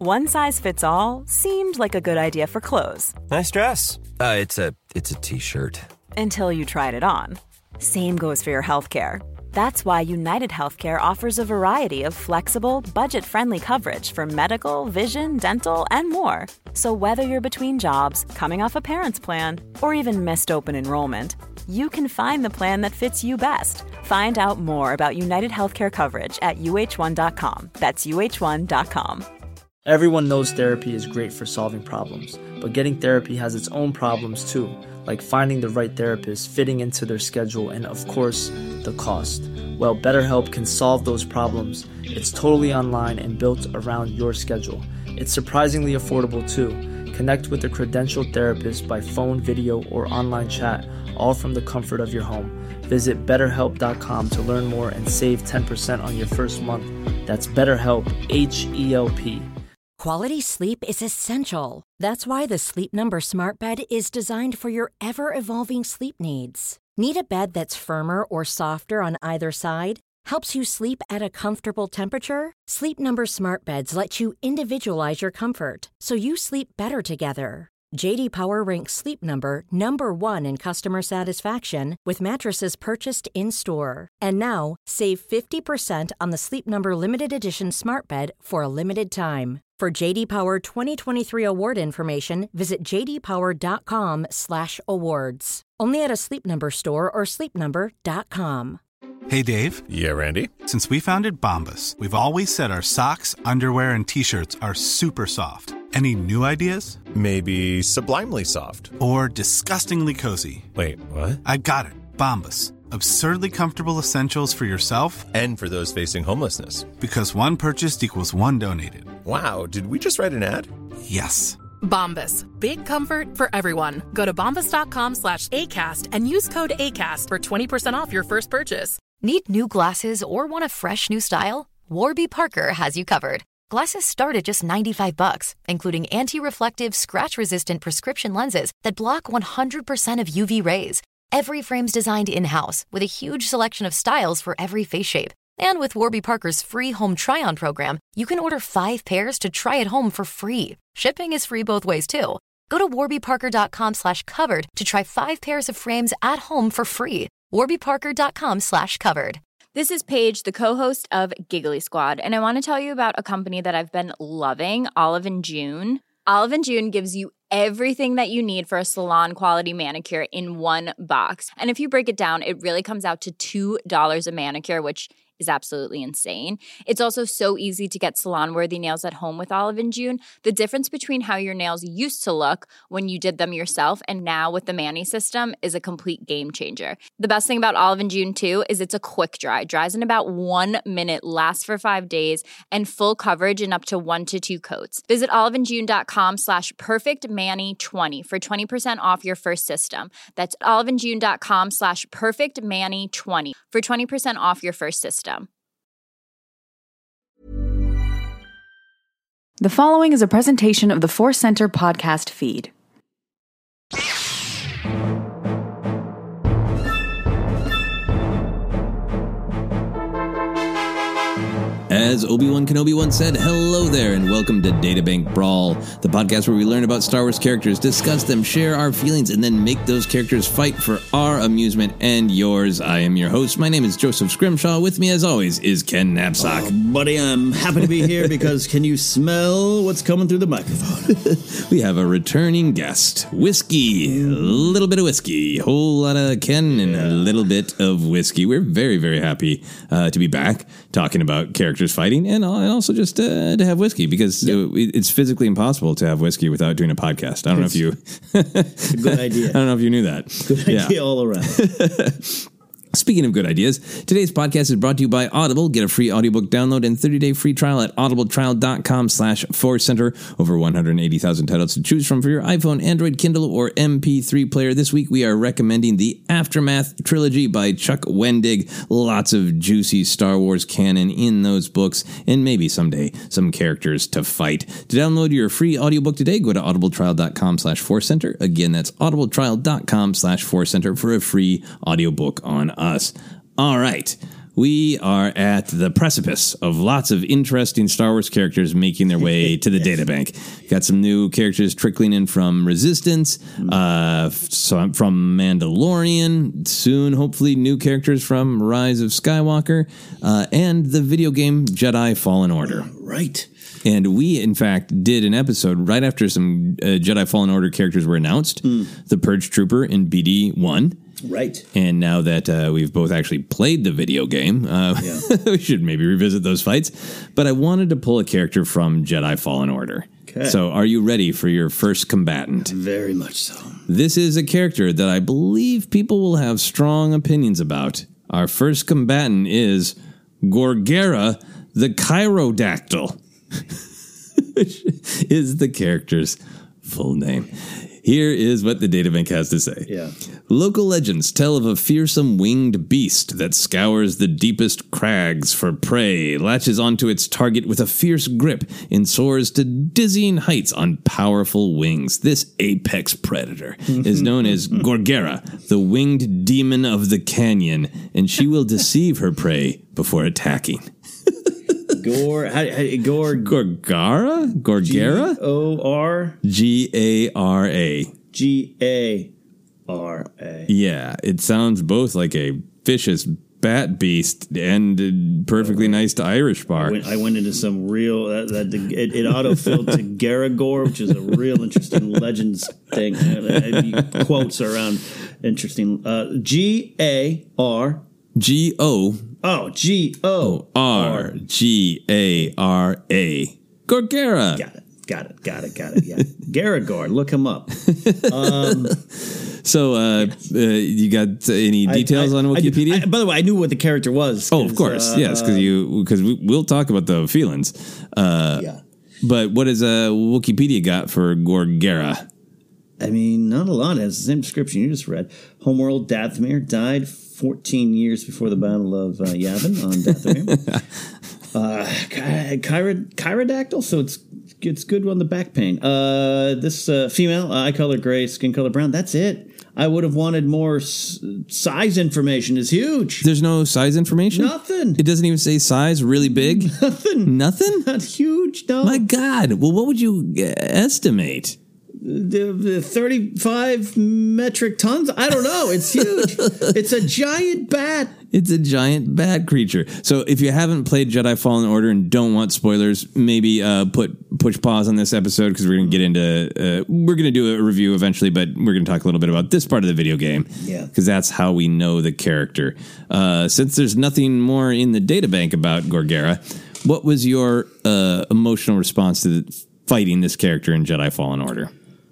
One size fits all seemed like a good idea for clothes. Nice dress. It's a t-shirt. Until you tried it on. Same goes for your healthcare. That's why United Healthcare offers a variety of flexible, budget-friendly coverage for medical, vision, dental, and more. So whether you're between jobs, coming off a parent's plan, or even missed open enrollment, you can find the plan that fits you best. Find out more about United Healthcare coverage at uh1.com. That's uh1.com. Everyone knows therapy is great for solving problems, but getting therapy has its own problems too, like finding the right therapist, fitting into their schedule, and of course, the cost. Well, BetterHelp can solve those problems. It's totally online and built around your schedule. It's surprisingly affordable too. Connect with a credentialed therapist by phone, video, or online chat, all from the comfort of your home. Visit BetterHelp.com to learn more and save 10% on your first month. That's BetterHelp, H-E-L-P. Quality sleep is essential. That's why the Sleep Number Smart Bed is designed for your ever-evolving sleep needs. Need a bed that's firmer or softer on either side? Helps you sleep at a comfortable temperature? Sleep Number Smart Beds let you individualize your comfort, so you sleep better together. J.D. Power ranks Sleep Number number 1 in customer satisfaction with mattresses purchased in-store. And now, save 50% on the Sleep Number Limited Edition Smart Bed for a limited time. For J.D. Power 2023 award information, visit jdpower.com/awards. Only at a Sleep Number store or sleepnumber.com. Hey, Dave. Yeah, Randy? Since we founded Bombas, we've always said our socks, underwear, and T-shirts are super soft. Any new ideas? Maybe sublimely soft. Or disgustingly cozy. Wait, what? I got it. Bombas. Absurdly comfortable essentials for yourself and for those facing homelessness. Because one purchased equals one donated. Wow, did we just write an ad? Yes. Bombas. Big comfort for everyone. Go to bombas.com/ACAST and use code ACAST for 20% off your first purchase. Need new glasses or want a fresh new style? Warby Parker has you covered. Glasses start at just $95, including anti-reflective, scratch-resistant prescription lenses that block 100% of UV rays. Every frame's designed in-house with a huge selection of styles for every face shape. And with Warby Parker's free home try-on program, you can order 5 pairs to try at home for free. Shipping is free both ways, too. Go to warbyparker.com/covered to try 5 pairs of frames at home for free. warbyparker.com/covered. This is Paige, the co-host of Giggly Squad, and I want to tell you about a company that I've been loving, Olive & June. Olive & June gives you everything that you need for a salon-quality manicure in one box. And if you break it down, it really comes out to $2 a manicure, which is absolutely insane. It's also so easy to get salon-worthy nails at home with Olive & June. The difference between how your nails used to look when you did them yourself and now with the Mani system is a complete game changer. The best thing about Olive & June, too, is it's a quick dry. Dries in about 1 minute, lasts for 5 days, and full coverage in up to 1 to 2 coats. Visit oliveandjune.com/perfectmani20 for 20% off your first system. That's oliveandjune.com/perfectmani20 for 20% off your first system. The following is a presentation of the Force Center podcast feed. As Obi-Wan Kenobi once said, hello there and welcome to Databank Brawl, the podcast where we learn about Star Wars characters, discuss them, share our feelings, and then make those characters fight for our amusement and yours. I am your host. My name is Joseph Scrimshaw. With me, as always, is Ken Knapsack. Buddy, I'm happy to be here because can you smell what's coming through the microphone? We have a returning guest. Whiskey. A little bit of whiskey. A whole lot of Ken and a little bit of whiskey. We're very, very happy to be back talking about characters fighting and also just to have whiskey because it's physically impossible to have whiskey without doing a podcast. I don't know if you... Good idea. I don't know if you knew that. Good idea all around. Speaking of good ideas, today's podcast is brought to you by Audible. Get a free audiobook download and 30-day free trial at audibletrial.com/forcecenter. Over 180,000 titles to choose from for your iPhone, Android, Kindle, or MP3 player. This week we are recommending the Aftermath trilogy by Chuck Wendig. Lots of juicy Star Wars canon in those books, and maybe someday some characters to fight. To download your free audiobook today, go to audibletrial.com/forcecenter. Again, that's audibletrial.com/forcecenter for a free audiobook on us. All right. We are at the precipice of lots of interesting Star Wars characters making their way to the databank. Got some new characters trickling in from Resistance, some from Mandalorian, soon hopefully new characters from Rise of Skywalker, and the video game Jedi Fallen Order. Right. And we, in fact, did an episode right after some Jedi Fallen Order characters were announced, the Purge Trooper in BD1. Right. And now that we've both actually played the video game, we should maybe revisit those fights. But I wanted to pull a character from Jedi Fallen Order. Okay. So are you ready for your first combatant? Very much so. This is a character that I believe people will have strong opinions about. Our first combatant is Gorgera the Chirodactyl, which is the character's full name. Here is what the databank has to say. Yeah. Local legends tell of a fearsome winged beast that scours the deepest crags for prey, latches onto its target with a fierce grip, and soars to dizzying heights on powerful wings. This apex predator is known as Gorgera, the winged demon of the canyon, and she will deceive her prey before attacking. Gorgara? Gorgera? G-O-R? G-A-R-A. G-A-R-A. Yeah, it sounds both like a vicious bat beast and perfectly nice to Irish bar. I went into some real, it autofilled to Garagor, which is a real interesting legends thing. Quotes around interesting. G-A-R. G-O. Oh, G-O-R-G-A-R-A. Gorgera. Got it. Yeah. Garagor. Look him up. So, you got any details on Wikipedia? By the way, I knew what the character was. Oh, of course. Yes, because we'll talk about the feelings. Yeah. But what has Wikipedia got for Gorgera? I mean, not a lot. It has the same description you just read. Homeworld Dathomir died 14 years before the Battle of Yavin on Dathomir. Chirodactyl, so it's good on the back pain. This female, eye color gray, skin color brown. That's it. I would have wanted more size information. Is huge. There's no size information? Nothing. It doesn't even say size, really big? Nothing. Nothing? Not huge, no. My God. Well, what would you estimate? The 35 metric tons? I don't know. It's huge. It's a giant bat. It's a giant bat creature. So if you haven't played Jedi Fallen Order and don't want spoilers, maybe push pause on this episode because we're going to get into we're going to do a review eventually, but we're going to talk a little bit about this part of the video game. Yeah. Because that's how we know the character. Since there's nothing more in the databank about Gorgera, what was your emotional response to fighting this character in Jedi Fallen Order?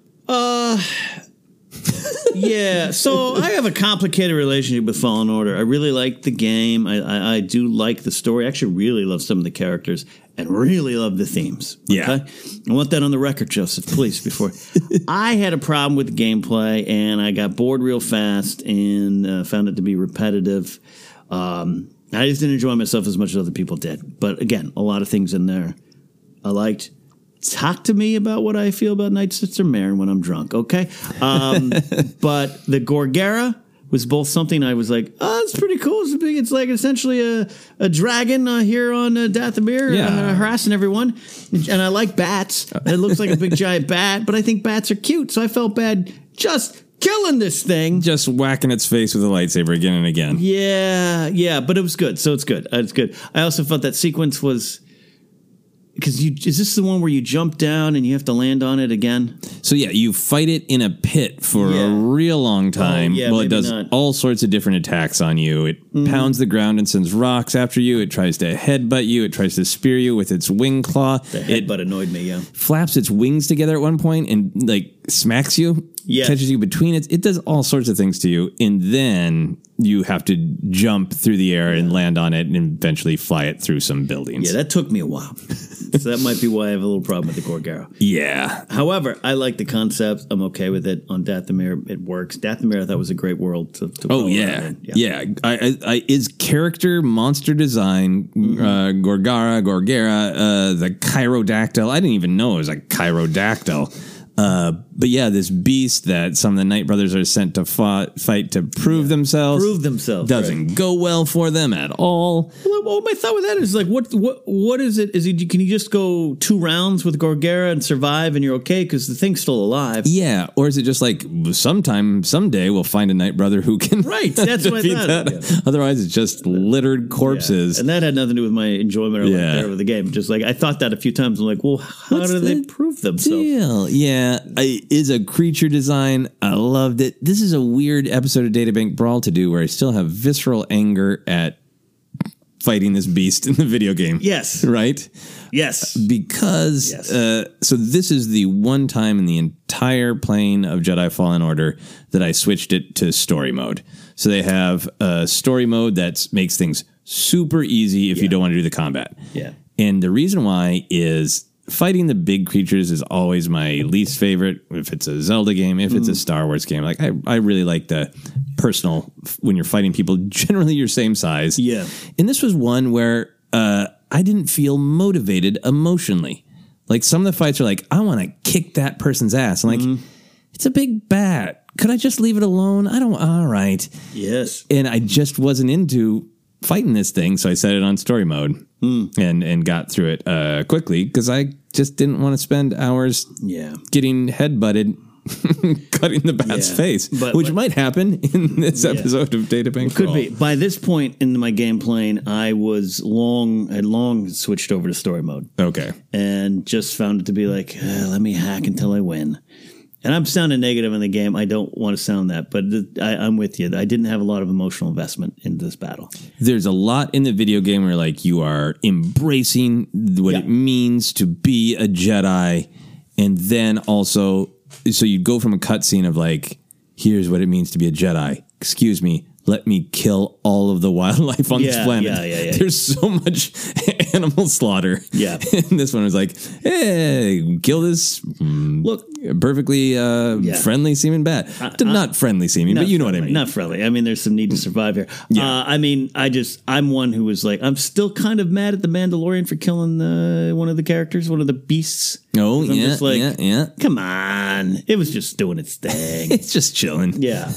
Yeah, so I have a complicated relationship with Fallen Order. I really like the game. I do like the story. I actually really love some of the characters and really love the themes. Okay? Yeah. I want that on the record, Joseph, please, before. I had a problem with the gameplay, and I got bored real fast and found it to be repetitive. I just didn't enjoy myself as much as other people did. But again, a lot of things in there I liked. Talk to me about what I feel about Night Sister Maren when I'm drunk, okay? But the Gorgera was both something I was like, oh, it's pretty cool. It's like essentially a dragon here on Dathomir harassing everyone. And I like bats. It looks like a big giant bat, but I think bats are cute, so I felt bad just killing this thing. Just whacking its face with a lightsaber again and again. Yeah, but it was good, so it's good. It's good. I also felt that sequence was... Because is this the one where you jump down and you have to land on it again? So yeah, you fight it in a pit for a real long time. Well, it does all sorts of different attacks on you. It pounds the ground and sends rocks after you. It tries to headbutt you. It tries to spear you with its wing claw. The headbutt annoyed me, yeah. Flaps its wings together at one point and like smacks you. Yeah. Catches you between it. It does all sorts of things to you. And then you have to jump through the air and land on it and eventually fly it through some buildings. Yeah, that took me a while. So that might be why I have a little problem with the Gorgera. Yeah. However, I like the concept. I'm okay with it. On Dathomir, it works. Dathomir, I thought, was a great world to Oh, yeah. Yeah. Is character, monster design, Gorgera, the Chirodactyl. I didn't even know it was a Chirodactyl. But yeah, this beast that some of the Knight Brothers are sent to fight to prove themselves. Doesn't go well for them at all. Well, my thought with that is like, what is it? Can you just go 2 rounds with Gorgera and survive and you're okay because the thing's still alive? Yeah, or is it just like someday we'll find a Knight Brother who can that's what I thought. Yeah. Otherwise, it's just littered corpses. Yeah. And that had nothing to do with my enjoyment of the game. Just like I thought that a few times. I'm like, well, how do they prove themselves? Yeah, is a creature design. I loved it. This is a weird episode of Databank Brawl to do where I still have visceral anger at fighting this beast in the video game. Yes. Right? Yes. Because, so this is the one time in the entire playing of Jedi Fallen Order that I switched it to story mode. So they have a story mode that makes things super easy if you don't want to do the combat. Yeah. And the reason why is fighting the big creatures is always my least favorite. If it's a Zelda game, if it's a Star Wars game, like I really like the personal when you're fighting people generally your same size. Yeah. And this was one where I didn't feel motivated emotionally. Like some of the fights are like, I want to kick that person's ass. I'm like, it's a big bat. Could I just leave it alone? All right. Yes. And I just wasn't into fighting this thing, so I set it on story mode and got through it quickly because I just didn't want to spend hours getting headbutted cutting the bat's face, which might happen in this episode of Databank Could Brawl. be. By this point in my game playing, I had long switched over to story mode. Okay. And just found it to be like, let me hack until I win. And I'm sounding negative in the game. I don't want to sound that, but I'm with you. I didn't have a lot of emotional investment in this battle. There's a lot in the video game where like you are embracing what it means to be a Jedi, and then also, so you'd go from a cutscene of like, here's what it means to be a Jedi. Excuse me. Let me kill all of the wildlife on this planet. Yeah. There's so much animal slaughter. Yeah. And this one was like, hey, kill this perfectly friendly seeming bat. Not friendly seeming, but you know what I mean. Not friendly. I mean, there's some need to survive here. Yeah. I'm one who was like, I'm still kind of mad at the Mandalorian for killing one of the characters, one of the beasts. Oh, I'm just like, yeah. Come on. It was just doing its thing. It's just chilling. Yeah.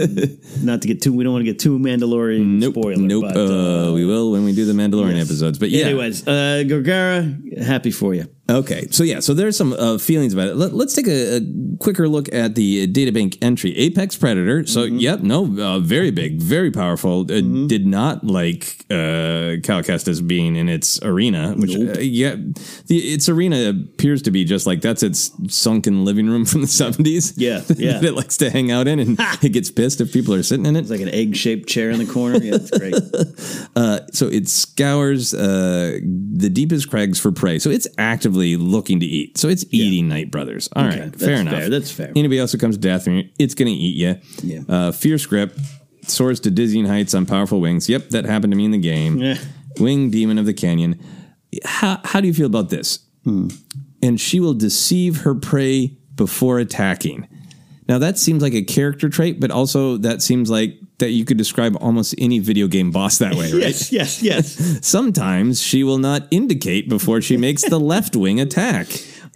We don't want to get too Mandalorian spoiler. Nope. But, we will when we do the Mandalorian episodes. But yeah. Anyways, Gorgera, happy for you. Okay. So there's some feelings about it. Let's take a quicker look at the databank entry. Apex Predator. So, very big, very powerful. Did not like Cal Kestis being in its arena, which, its arena appears to be just like that's its sunken living room from the 70s. Yeah. that it likes to hang out in, and it gets pissed if people are sitting in it. It's like an egg-shaped chair in the corner. Yeah, it's great. So it scours the deepest crags for prey. So it's actively looking to eat. So it's eating Knight Brothers. All right, fair enough. That's fair. Anybody else who comes to Dathomir, it's going to eat you. Yeah. Fierce grip, soars to dizzying heights on powerful wings. Yep, that happened to me in the game. Yeah. Wing demon of the canyon. How do you feel about this? And she will deceive her prey before attacking. Now, that seems like a character trait, but also that seems like that you could describe almost any video game boss that way, right? Yes. Sometimes she will not indicate before she makes the left wing attack.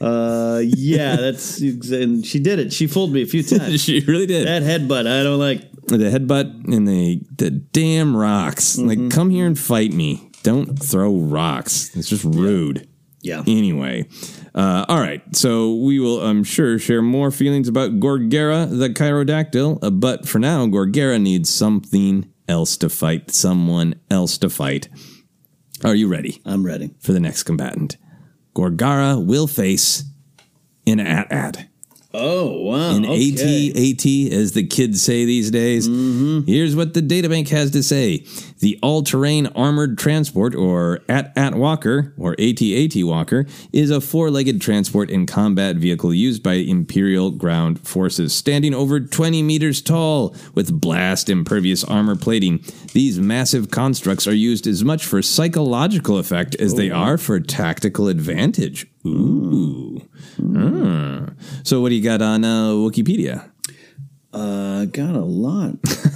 And she did it. She fooled me a few times. She really did. That headbutt, I don't like. The headbutt and the damn rocks. Like, come here and fight me. Don't throw rocks. It's just rude. Yeah. Anyway. All right. So we will, I'm sure, share more feelings about Gorgera, the Chirodactyl. But for now, Gorgera needs something else to fight. Someone else to fight. Are you ready? I'm ready. For the next combatant. Gorgara will face an AT-AT. Oh, wow. An AT, as the kids say these days. Here's what the databank has to say. The all-terrain armored transport, or AT-AT Walker, or AT-AT Walker, is a four-legged transport and combat vehicle used by Imperial ground forces, standing over 20 meters tall, with blast-impervious armor plating. These massive constructs are used as much for psychological effect as they are for tactical advantage. Ooh. So what do you got on Wikipedia? Got a lot.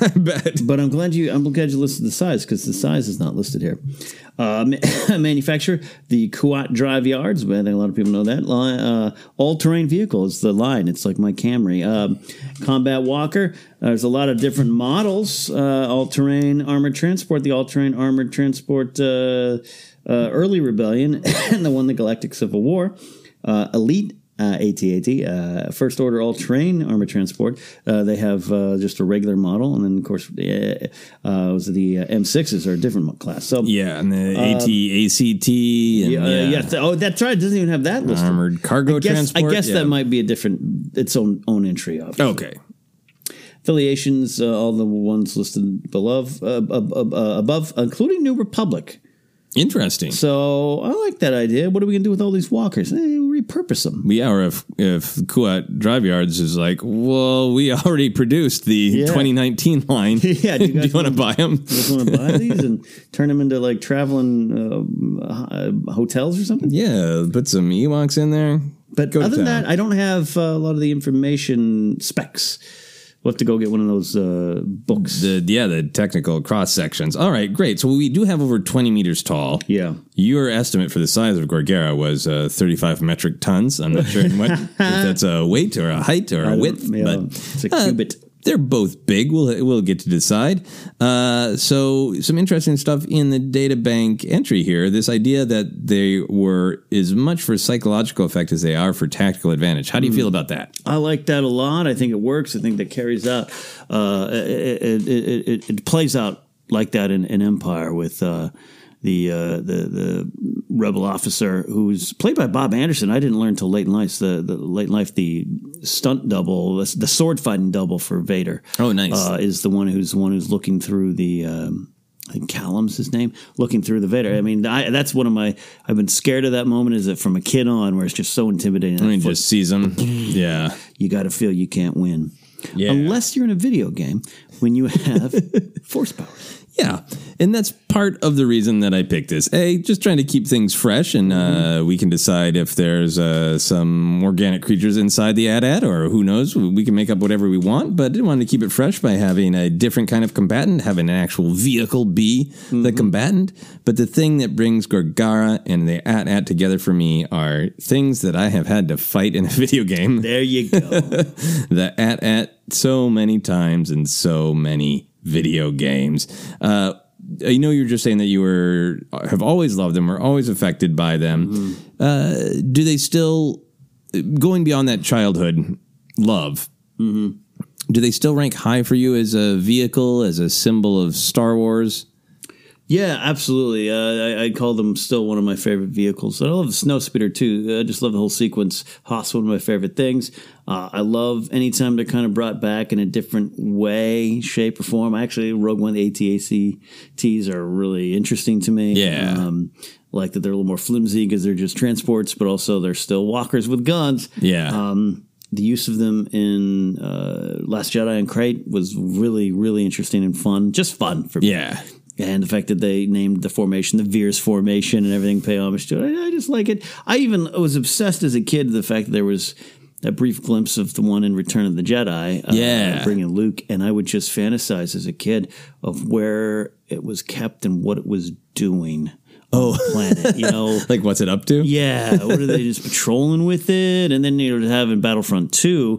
I bet. But I'm glad you listed the size, because the size is not listed here. Manufacturer, the Kuat Drive Yards. I think a lot of people know that. All-terrain vehicle is the line. It's like my Camry. Combat Walker. There's a lot of different models. All-terrain armored transport. The all-terrain armored transport Early Rebellion. And the one, the Galactic Civil War. Elite. AT-AT, First Order All-Terrain Armored Transport. They have just a regular model, and then, of course, the M6s are a different class. So yeah, and the AT-ACT. And, oh, that's right. It doesn't even have that listed. Armored Cargo Transport. I guess that might be its own entry. Obviously. Okay. Affiliations, all the ones listed above, including New Republic. Interesting. So I like that idea. What are we going to do with all these walkers? Repurpose them. Yeah, or if Kuat Drive Yards is like, well, we already produced the 2019 line. Yeah, do you want to buy them? You guys want to buy these and turn them into like traveling hotels or something? Yeah, put some Ewoks in there. But other than that, I don't have a lot of the information specs. We'll have to go get one of those books. The technical cross sections. All right, great. So we do have over 20 meters tall. Yeah. Your estimate for the size of Gorgera was 35 metric tons. I'm not sure if that's a weight or a height or a width. But it's a cubit. They're both big. We'll get to decide. So some interesting stuff in the data bank entry here. This idea that they were as much for psychological effect as they are for tactical advantage. How do you feel about that? I like that a lot. I think it works. I think that carries out. It plays out like that in Empire with the rebel officer who's played by Bob Anderson. I didn't learn until late in life. The stunt double, the sword fighting double for Vader. Oh, nice. Is the one who's looking through the. I think Callum's his name. Looking through the Vader. I mean, that's one of my. I've been scared of that moment. Is it from a kid on, where it's just so intimidating. I mean, just sees him. Yeah, you got to feel you can't win. Yeah. Unless you're in a video game when you have force power. Yeah, and that's part of the reason that I picked this. Just trying to keep things fresh, and we can decide if there's some organic creatures inside the AT-AT, or who knows, we can make up whatever we want, but I didn't want to keep it fresh by having a different kind of combatant, having an actual vehicle be the combatant. But the thing that brings Gorgara and the AT-AT together for me are things that I have had to fight in a video game. There you go. The AT-AT so many times in so many video games. I know you're just saying that you have always loved them or always affected by them. Do they still, going beyond that childhood love, do they still rank high for you as a vehicle, as a symbol of Star Wars? Yeah, absolutely. I call them still one of my favorite vehicles. I love the Snowspeeder too. I just love the whole sequence. Haas, one of my favorite things. I love anytime they're kind of brought back in a different way, shape, or form. Actually, Rogue One, the AT-ACTs are really interesting to me. Yeah. Like that they're a little more flimsy because they're just transports, but also they're still walkers with guns. Yeah. The use of them in Last Jedi and Crate was really, really interesting and fun. Just fun for me. Yeah. And the fact that they named the formation the Veers formation and everything, pay homage to it. I just like it. I even was obsessed as a kid with the fact that there was that brief glimpse of the one in Return of the Jedi, bringing Luke. And I would just fantasize as a kid of where it was kept and what it was doing on the planet. You know, like what's it up to? Yeah. What are they just patrolling with it? And then, to have in Battlefront 2,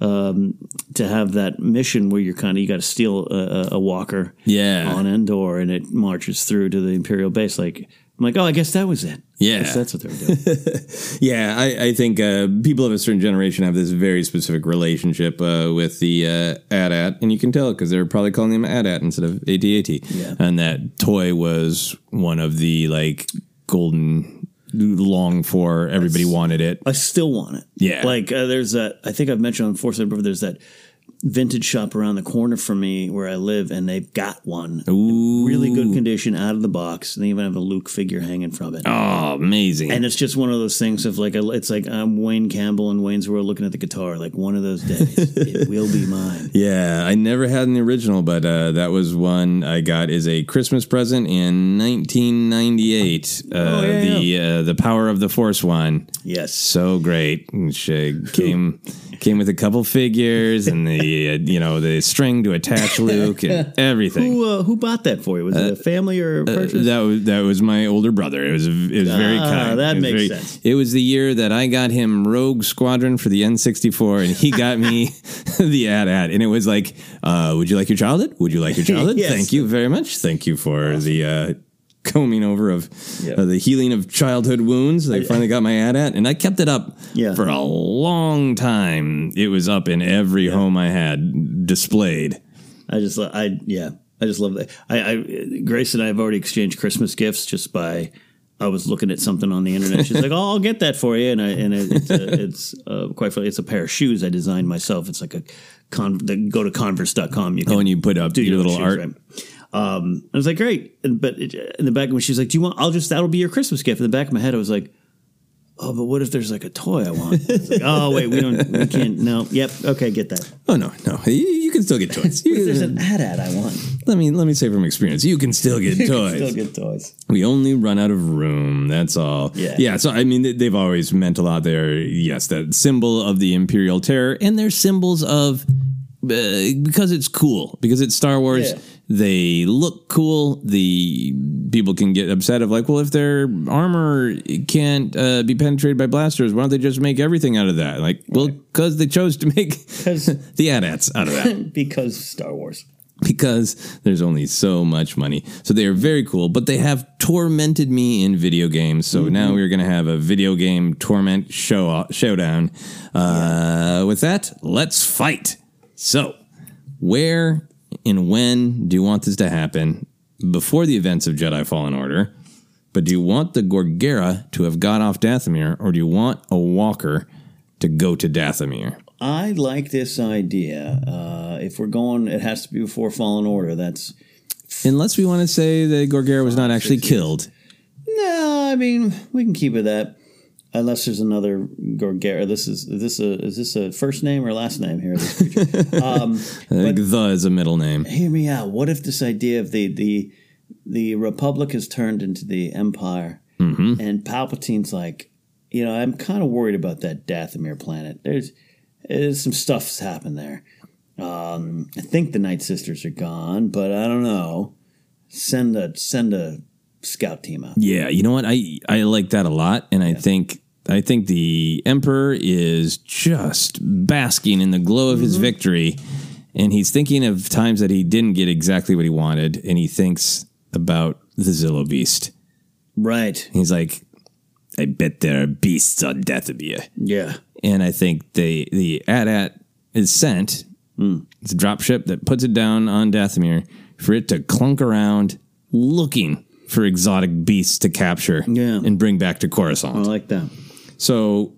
to have that mission where you got to steal a walker on Endor, and it marches through to the Imperial base. I'm like, oh, I guess that was it. Yeah. That's what they were doing. Yeah, I think people of a certain generation have this very specific relationship with the AT-AT, and you can tell because they're probably calling them AT-AT instead of AT-AT. Yeah. And that toy was one of the golden long for. Everybody wanted it. I still want it. Yeah. There's that, I think I've mentioned on Force before, there's that vintage shop around the corner from me where I live, and they've got one. Ooh. Really good condition, out of the box. And they even have a Luke figure hanging from it. Oh, amazing. And it's just one of those things of it's like I'm Wayne Campbell in Wayne's World looking at the guitar. Like, one of those days, it will be mine. Yeah, I never had an original, but that was one I got as a Christmas present in 1998. The Power of the Force one. Yes. So great. Which came with a couple figures and the the string to attach Luke and everything. Who bought that for you? Was it a family or a purchase? That was my older brother. It was very kind. That makes sense. It was the year that I got him Rogue Squadron for the N64, and he got me the AT-AT. And it was like, would you like your childhood? Would you like your childhood? Yes. Thank you very much. Thank you for the combing over of the healing of childhood wounds. I finally got my AT-AT, and I kept it up for a long time. It was up in every home I had displayed. I just love that. Grace and I have already exchanged Christmas gifts just by. I was looking at something on the internet. She's like, "Oh, I'll get that for you," it's quite funny. It's a pair of shoes I designed myself. It's like go to Converse.com. You can and you put up your little shoes, art. Right? I was like, great. But in the back of me, she's like, do you want, that'll be your Christmas gift. In the back of my head, I was like, oh, but what if there's like a toy I want? I was like, oh, wait, we can't. No. Yep. Okay. Get that. Oh, no. You can still get toys. What if there's an AT-AT I want? Let me say from experience, you can still get toys. We only run out of room. That's all. Yeah. So, I mean, they've always meant a lot there. Yes. That symbol of the Imperial Terror, and they're symbols of, because it's cool, because it's Star Wars. Yeah. They look cool. The people can get upset of like, well, if their armor can't be penetrated by blasters, why don't they just make everything out of that? Like, well, because they chose to make the AT-ATs out of that. Because Star Wars. Because there's only so much money. So they are very cool, but they have tormented me in video games. So now we're going to have a video game torment showdown. With that, let's fight. So, where and when do you want this to happen? Before the events of Jedi Fallen Order, but do you want the Gorgera to have got off Dathomir, or do you want a walker to go to Dathomir? I like this idea. If we're going, it has to be before Fallen Order. That's unless we want to say that Gorgera was not actually killed. No, I mean we can keep it that. Unless there's another Gorgera. Is this a first name or last name here? This creature? I think the is a middle name. Hear me out. What if this idea of the Republic has turned into the Empire, and Palpatine's like, I'm kind of worried about that Dathomir planet. There's some stuff's happened there. I think the Night Sisters are gone, but I don't know. Send a scout team out. Yeah, you know what? I like that a lot, and I think the Emperor is just basking in the glow of his victory, and he's thinking of times that he didn't get exactly what he wanted, and he thinks about the Zillo Beast. Right. He's like, I bet there are beasts on Dathomir. Yeah. And I think the AT-AT is sent. It's a dropship that puts it down on Dathomir for it to clunk around looking for exotic beasts to capture and bring back to Coruscant. I like that. So,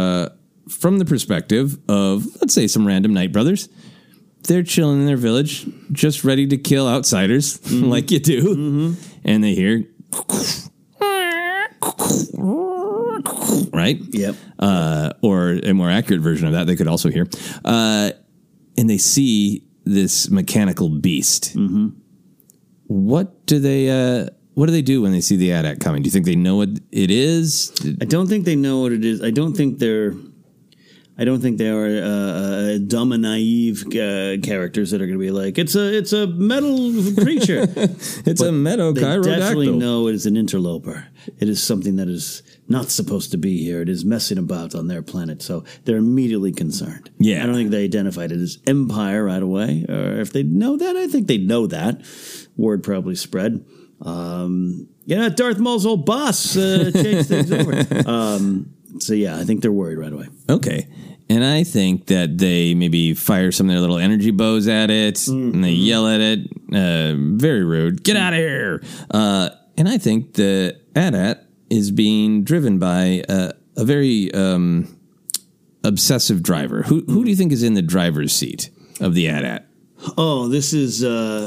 from the perspective of, let's say, some random Night Brothers, they're chilling in their village, just ready to kill outsiders, like you do. And they hear, right? Yep. Or a more accurate version of that, they could also hear. And they see this mechanical beast. What do they do when they see the AT-AT coming? Do you think they know what it is? I don't think they know what it is. I don't think they are dumb and naive characters that are going to be like, it's a metal creature. It's a metal chirodactyl. They definitely know it is an interloper. It is something that is not supposed to be here. It is messing about on their planet. So they're immediately concerned. Yeah. I don't think they identified it as Empire right away. Or if they know that, I think they know that. Word probably spread. Darth Maul's old boss changed things over. So yeah, I think they're worried right away. Okay. And I think that they maybe fire some of their little energy bows at it, and they yell at it. Very rude. Get out of here. And I think the AT-AT is being driven by a very obsessive driver. Who do you think is in the driver's seat of the AT-AT? Oh, this is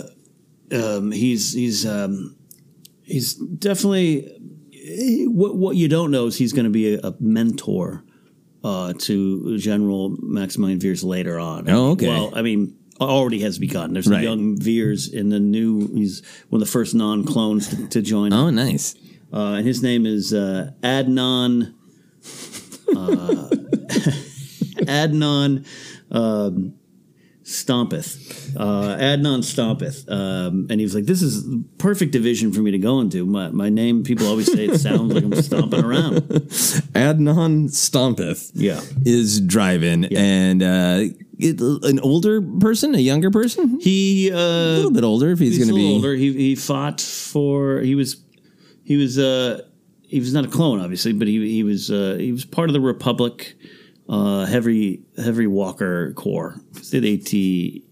he's definitely what you don't know is he's going to be a mentor to General Maximilian Veers later on. Oh, okay. Well, I mean, already has begun. There's a young Veers in the new. He's one of the first non-clones to join. Oh, nice. And his name is Adnan. Adnan Stompeth, Adnan Stompeth, and he was like, "This is perfect division for me to go into. My name, people always say it sounds like I'm stomping around." Adnan Stompeth, is driving, and an older person, a younger person. He a little bit older if he's going to be older. He fought for. He was not a clone, obviously, but he was part of the Republic. Heavy Walker Corps. It's ATAEs,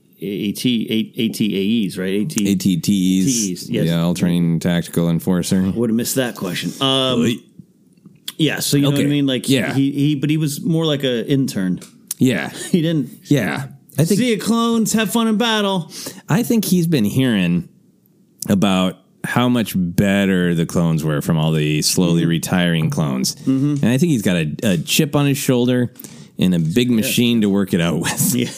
right? ATTEs. Yes. Yeah, All Training Tactical Enforcer. Would have missed that question. Yeah, so you know what I mean? Like, but he was more like an intern. Yeah. He didn't. Yeah. I think, see you, clones. Have fun in battle. I think he's been hearing about how much better the clones were from all the slowly retiring clones. And I think he's got a chip on his shoulder and a big machine to work it out with. Yeah.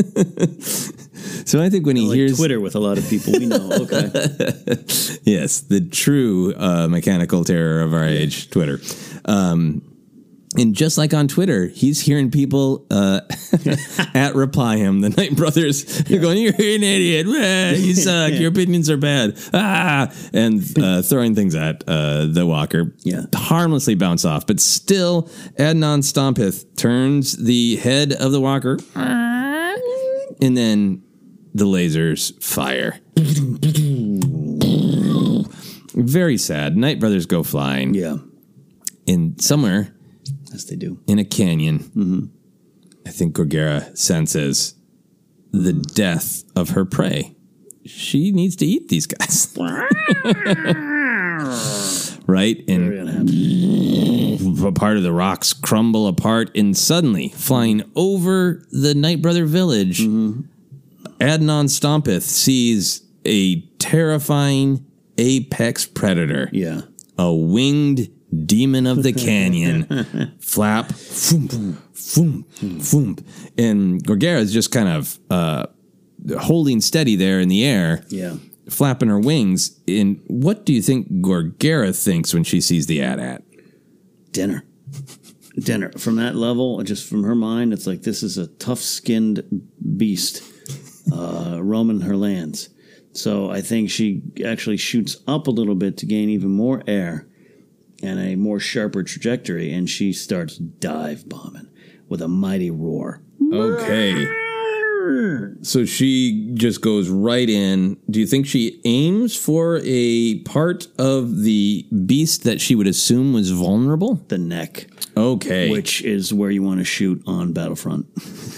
So I think when he hears Twitter with a lot of people, we know. Okay. Yes, the true mechanical terror of our age, Twitter. And just like on Twitter, he's hearing people at Reply Him, the Knight Brothers, going, "You're an idiot. You suck. Your opinions are bad." And throwing things at the walker. Yeah. Harmlessly bounce off. But still, Adnan Stompeth turns the head of the walker, and then the lasers fire. Very sad. Knight Brothers go flying. Yeah. In somewhere... As they do. In a canyon, I think Gorgera senses the death of her prey. She needs to eat these guys. Right? And part of the rocks crumble apart, and suddenly, flying over the Knight Brother village, Adnan Stompeth sees a terrifying apex predator. Yeah. A winged demon of the canyon. Flap, foom, foom, foom. And Gorgera is just kind of holding steady there in the air, flapping her wings. And what do you think Gorgera thinks when she sees the AT-AT? Dinner. From that level, just from her mind, it's like, this is a tough-skinned beast roaming her lands. So I think she actually shoots up a little bit to gain even more air and a more sharper trajectory, and she starts dive bombing with a mighty roar. Okay. So she just goes right in. Do you think she aims for a part of the beast that she would assume was vulnerable? The neck. Okay. Which is where you want to shoot on Battlefront.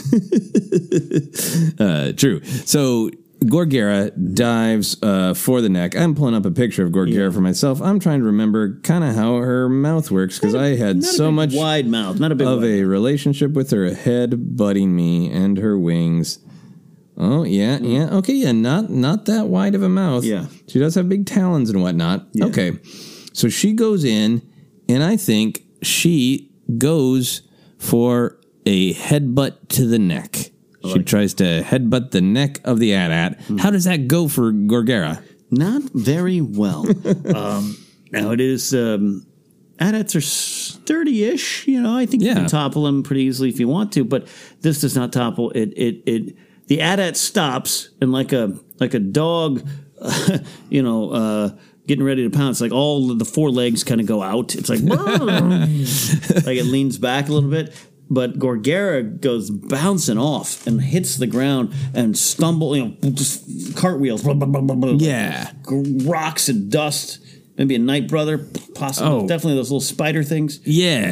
True. So Gorgera dives for the neck. I'm pulling up a picture of Gorgera for myself. I'm trying to remember kind of how her mouth works, because I had so much wide mouth, not a big of a relationship with her head butting me and her wings. Oh yeah, okay, not that wide of a mouth. Yeah, she does have big talons and whatnot. Yeah. Okay, so she goes in, and I think she goes for a headbutt to the neck. She tries to headbutt the neck of the AT-AT. How does that go for Gorgera? Not very well. Now it is, AT-ATs are sturdy-ish. You know, I think you can topple them pretty easily if you want to, but this does not topple. The AT-AT stops, and like a dog, getting ready to pounce, like all of the four legs kind of go out. It's like, like it leans back a little bit. But Gorgera goes bouncing off and hits the ground and just cartwheels. Blah, blah, blah, blah, blah, yeah. Rocks and dust. Maybe a Knight Brother, possibly. Definitely those little spider things. Yeah.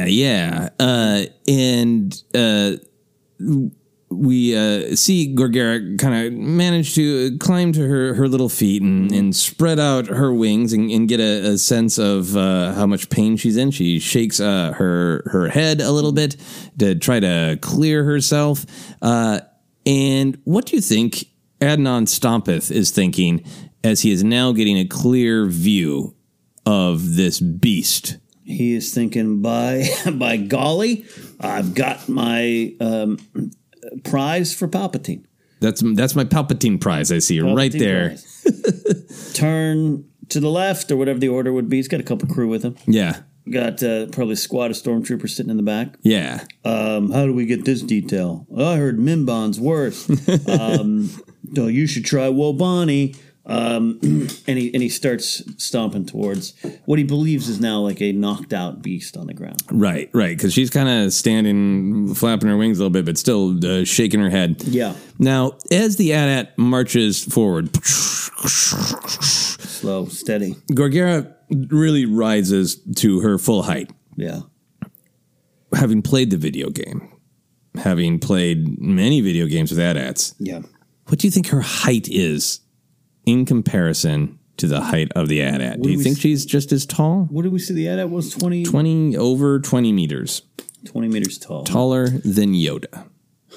We see Gorgera kind of manage to climb to her little feet and spread out her wings and get a sense of how much pain she's in. She shakes her head a little bit to try to clear herself. And what do you think Adnan Stompeth is thinking as he is now getting a clear view of this beast? He is thinking, by golly, I've got my... prize for Palpatine. That's my Palpatine prize. I see right there. Turn to the left, or whatever the order would be. He's got a couple crew with him. Yeah. Got probably a squad of stormtroopers sitting in the back. Yeah. How do we get this detail? Oh, I heard Mimban's worse. No, you should try Wobani. And he starts stomping towards what he believes is now like a knocked out beast on the ground. Right. Because she's kind of standing, flapping her wings a little bit, but still shaking her head. Yeah. Now, as the AT-AT marches forward, slow, steady, Gorgera really rises to her full height. Yeah. Having played the video game, having played many video games with AT-ATs. Yeah. What do you think her height is in comparison to the height of the AT-AT? Do you think she's just as tall? What did we say the AT-AT was? 20 over 20 meters. 20 meters tall. Taller than Yoda.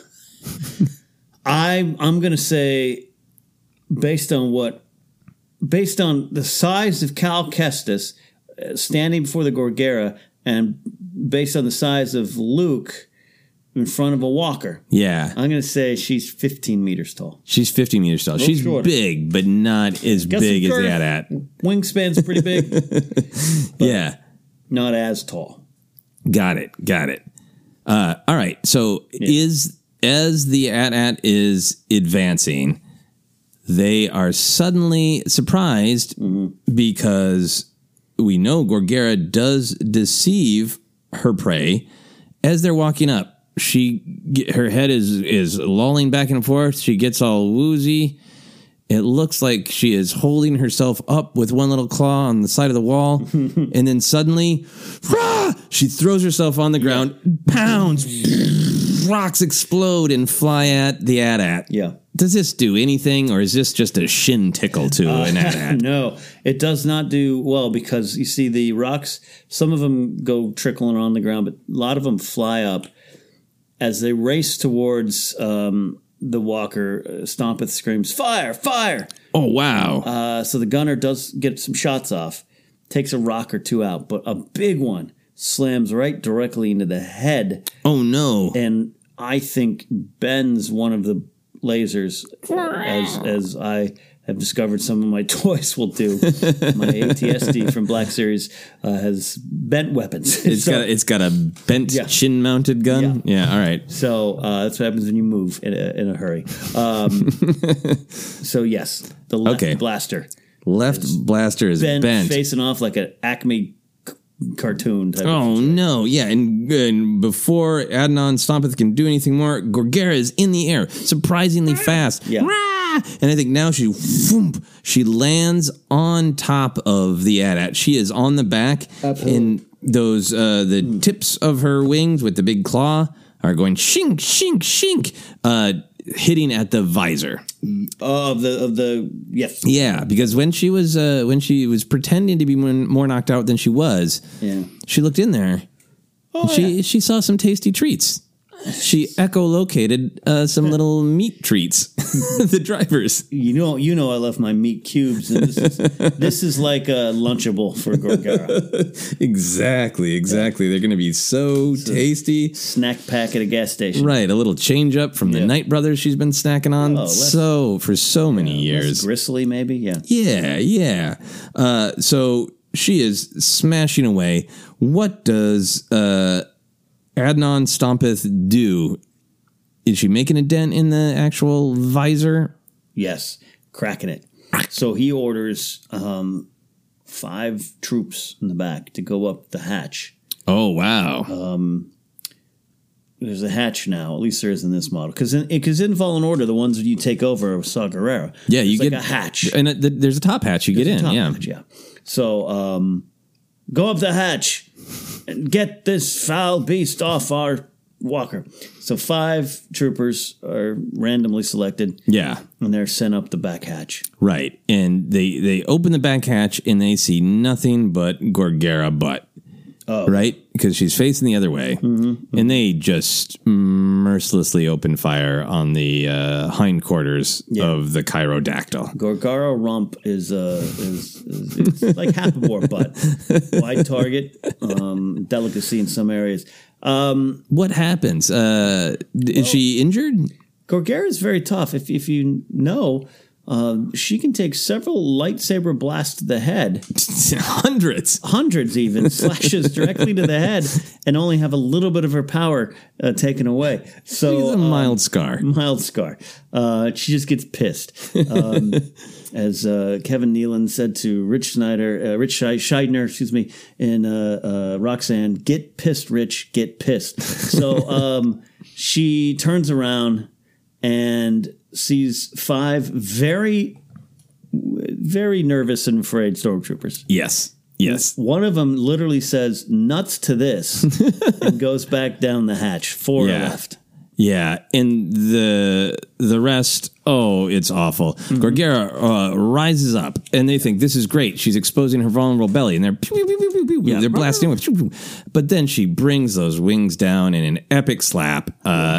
I'm going to say, based on the size of Cal Kestis standing before the Gorgera, and based on the size of Luke in front of a walker. Yeah. I'm going to say she's 15 meters tall. She's 15 meters tall. She's shorter. Big, but not as big as the AT-AT. Wingspan's pretty big. Yeah. Not as tall. Got it. All right. So as the AT-AT is advancing, they are suddenly surprised because we know Gorgera does deceive her prey as they're walking up. Her head is lolling back and forth. She gets all woozy. It looks like she is holding herself up with one little claw on the side of the wall. And then suddenly, rah, she throws herself on the ground, pounds, rocks explode and fly at the AT-AT. Yeah. Does this do anything, or is this just a shin tickle to an AT-AT? No, it does not do well, because you see the rocks, some of them go trickling on the ground, but a lot of them fly up. As they race towards the walker, Stompeth screams, "Fire! Fire!" Oh, wow. So the gunner does get some shots off, takes a rock or two out, but a big one slams right directly into the head. Oh, no. And I think bends one of the lasers, as I have discovered some of my toys will do. My ATSD from Black Series has bent weapons. It's got a bent chin-mounted gun? Yeah, all right. So that's what happens when you move in a hurry. So yes, the left blaster. Left blaster is bent. Facing off like an Acme cartoon type of no, yeah, and before Adnan Stompeth can do anything more, Gorgera is in the air, surprisingly fast. Yeah. And I think now she lands on top of the AT-AT. She is on the back. Absolutely. And those the tips of her wings with the big claw are going shink, shink, shink, hitting at the visor. Of the yes. Yeah, because when she was pretending to be more knocked out than she was, she looked in there. She saw some tasty treats. She echolocated some little meat treats. The drivers. You know I love my meat cubes. And this is like a Lunchable for Gorgera. Exactly. They're going to be so tasty. Snack pack at a gas station. Right, a little change up from the Knight Brothers she's been snacking on for so many years. Less gristly, maybe. Yeah. So she is smashing away. What does Adnan Stompeth do? Is she making a dent in the actual visor? Yes, cracking it. So he orders 5 troops in the back to go up the hatch. Oh, wow. There's a hatch now, at least there is in this model. Because in Fallen Order, the ones that you take over are Saw Gerrera. Yeah, you get a hatch. And there's a top hatch you get in. Hatch, So go up the hatch and get this foul beast off our walker. So 5 troopers are randomly selected. Yeah. And they're sent up the back hatch. Right. And they open the back hatch and they see nothing but Gorgera butt. Oh. Right? Because she's facing the other way. Mm-hmm. And they just mercilessly open fire on the hindquarters of the Chirodactyl. Gorgara rump is it's like half a war butt. Wide target, delicacy in some areas. What happens? Is she injured? Gorgara is very tough. If you know, she can take several lightsaber blasts to the head. Hundreds even. Slashes directly to the head and only have a little bit of her power taken away. So a mild scar. Mild scar. She just gets pissed. As Kevin Nealon said to Rich Scheidner, in Roxanne, get pissed, Rich, get pissed. So she turns around and sees 5 very, very nervous and afraid stormtroopers. Yes. One of them literally says, nuts to this, and goes back down the hatch. 4 left. Yeah, and the rest, it's awful. Mm-hmm. Gorgera rises up, and they think this is great. She's exposing her vulnerable belly, and they're pew, pew, pew, pew, pew, pew. They're blasting with. Pew, pew. But then she brings those wings down in an epic slap.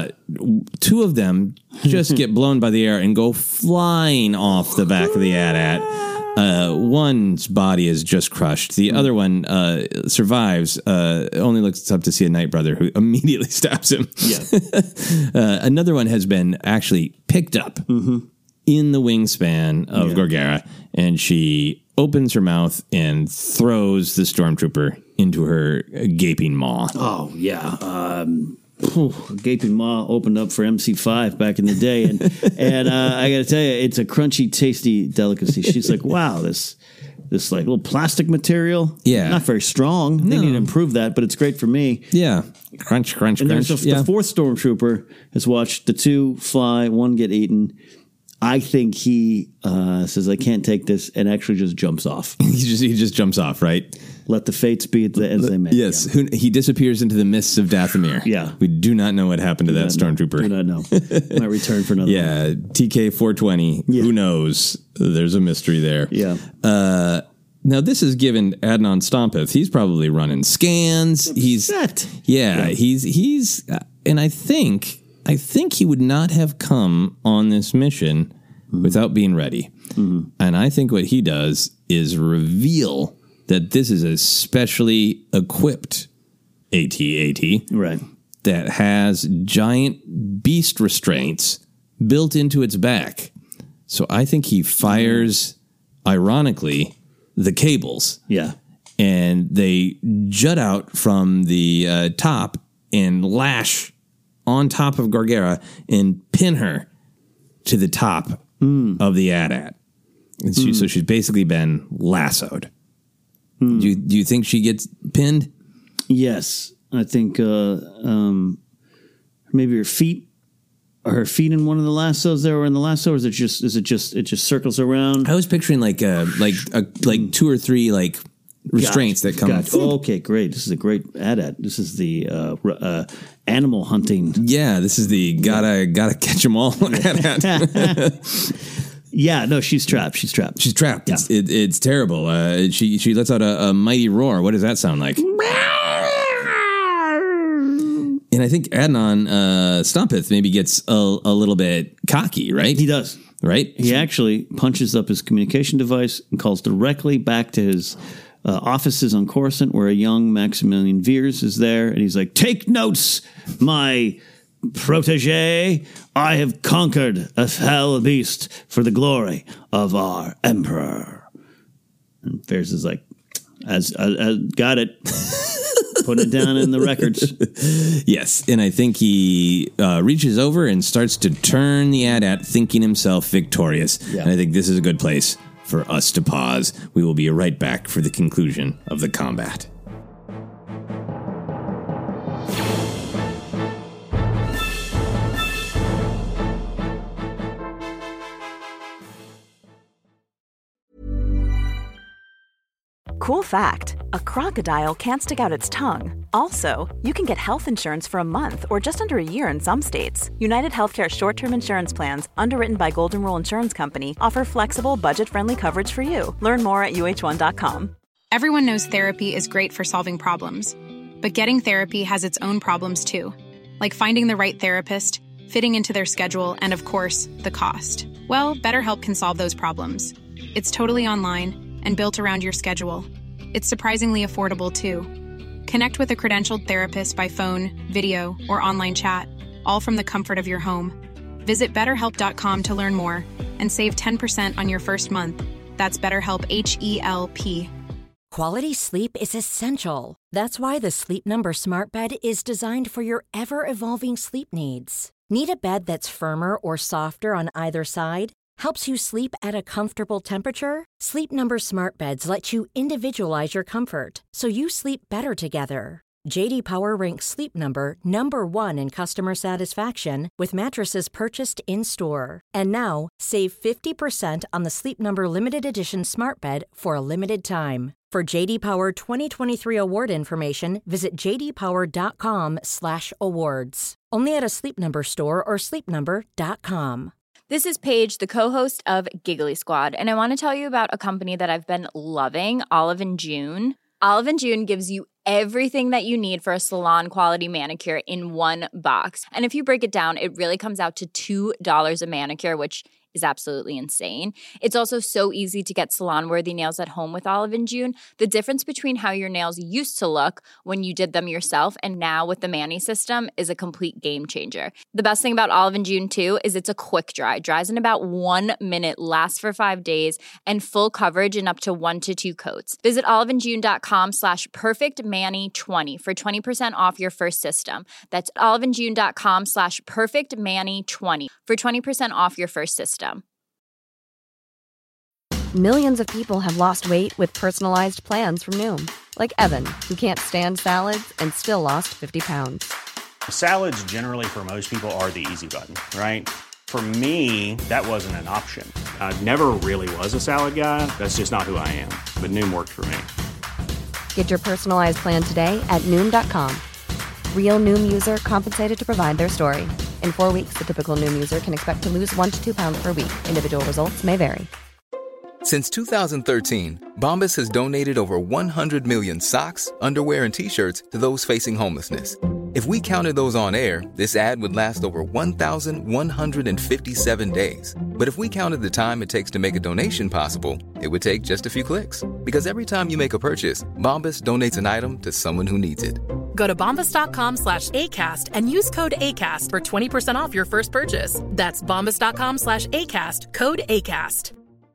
2 of them just get blown by the air and go flying off the back of the AT-AT. One's body is just crushed. The other one survives, only looks up to see a Night Brother who immediately stabs him. Yeah. Another one has been actually picked up in the wingspan of Gorgera, and she opens her mouth and throws the stormtrooper into her gaping maw. Oh, yeah. Gaping maw opened up for MC5 back in the day, and I got to tell you, it's a crunchy, tasty delicacy. She's like, "Wow, this like little plastic material, not very strong. They need to improve that, but it's great for me." Yeah, crunch, crunch, and crunch. The 4th stormtrooper has watched the 2 fly, 1 get eaten. I think he says, "I can't take this," and actually just jumps off. he just jumps off, right? Let the fates be as they may. Yes, he disappears into the mists of Dathomir. Yeah. We do not know what happened to that stormtrooper. Do not know. Might return for another one. TK-420. Yeah. Who knows? There's a mystery there. Yeah. Now, this is given Adnan Stompeth. He's probably running scans. He's and I think he would not have come on this mission without being ready. Mm-hmm. And I think what he does is reveal that this is a specially equipped AT-AT, right? That has giant beast restraints built into its back. So I think he fires, ironically, the cables. Yeah. And they jut out from the top and lash on top of Gorgera and pin her to the top of the AT-AT. And so she's basically been lassoed. Do you think she gets pinned? Yes, I think maybe her feet in one of the lassos there, or in the lasso, or is it just circles around? I was picturing like 2 or 3 like restraints that come. Oh, okay, great. This is a great AT-AT. This is the animal hunting. Yeah, this is the gotta catch them all AT-AT. Yeah, no, she's trapped. She's trapped. Yeah. It's terrible. She lets out a mighty roar. What does that sound like? And I think Adnan Stompeth maybe gets a little bit cocky, right? He does. Right? He actually punches up his communication device and calls directly back to his offices on Coruscant, where a young Maximilian Veers is there. And he's like, "Take notes, my protege. I have conquered a fell beast for the glory of our emperor." And Veers is like, as got it. Put it down in the records. Yes, and I think he reaches over and starts to turn the AT-AT, thinking himself victorious. Yeah. And I think this is a good place for us to pause. We will be right back for the conclusion of the combat. Cool fact, a crocodile can't stick out its tongue. Also, you can get health insurance for a month or just under a year in some states. United Healthcare short-term insurance plans, underwritten by Golden Rule Insurance Company, offer flexible, budget-friendly coverage for you. Learn more at uh1.com. Everyone knows therapy is great for solving problems, but getting therapy has its own problems too, like finding the right therapist, fitting into their schedule, and of course, the cost. Well, BetterHelp can solve those problems. It's totally online and built around your schedule. It's surprisingly affordable, too. Connect with a credentialed therapist by phone, video, or online chat, all from the comfort of your home. Visit BetterHelp.com to learn more and save 10% on your first month. That's BetterHelp, H-E-L-P. Quality sleep is essential. That's why the Sleep Number Smart Bed is designed for your ever-evolving sleep needs. Need a bed that's firmer or softer on either side? Helps you sleep at a comfortable temperature? Sleep Number Smart Beds let you individualize your comfort so you sleep better together. J.D. Power ranks Sleep Number number 1 in customer satisfaction with mattresses purchased in-store. And now, save 50% on the Sleep Number Limited Edition Smart Bed for a limited time. For J.D. Power 2023 award information, visit jdpower.com/awards. Only at a Sleep Number store or sleepnumber.com. This is Paige, the co-host of Giggly Squad, and I want to tell you about a company that I've been loving, Olive & June. Olive & June gives you everything that you need for a salon-quality manicure in one box. And if you break it down, it really comes out to $2 a manicure, which is absolutely insane. It's also so easy to get salon-worthy nails at home with Olive & June. The difference between how your nails used to look when you did them yourself and now with the Mani system is a complete game changer. The best thing about Olive & June, too, is it's a quick dry. Dries in about 1 minute, lasts for 5 days, and full coverage in up to 1 to 2 coats. Visit oliveandjune.com/perfectmani20 for 20% off your first system. That's oliveandjune.com/perfectmani20 for 20% off your first system. Millions of people have lost weight with personalized plans from Noom. Like Evan, who can't stand salads and still lost 50 pounds. Salads generally for most people are the easy button, right? For me, that wasn't an option. I never really was a salad guy. That's just not who I am. But Noom worked for me. Get your personalized plan today at Noom.com. Real Noom user compensated to provide their story. In 4 weeks, the typical Noom user can expect to lose 1 to 2 pounds per week. Individual results may vary. Since 2013, Bombas has donated over 100 million socks, underwear, and T-shirts to those facing homelessness. If we counted those on air, this ad would last over 1,157 days. But if we counted the time it takes to make a donation possible, it would take just a few clicks. Because every time you make a purchase, Bombas donates an item to someone who needs it. Go to bombas.com/ACAST and use code ACAST for 20% off your first purchase. That's bombas.com/ACAST, code ACAST.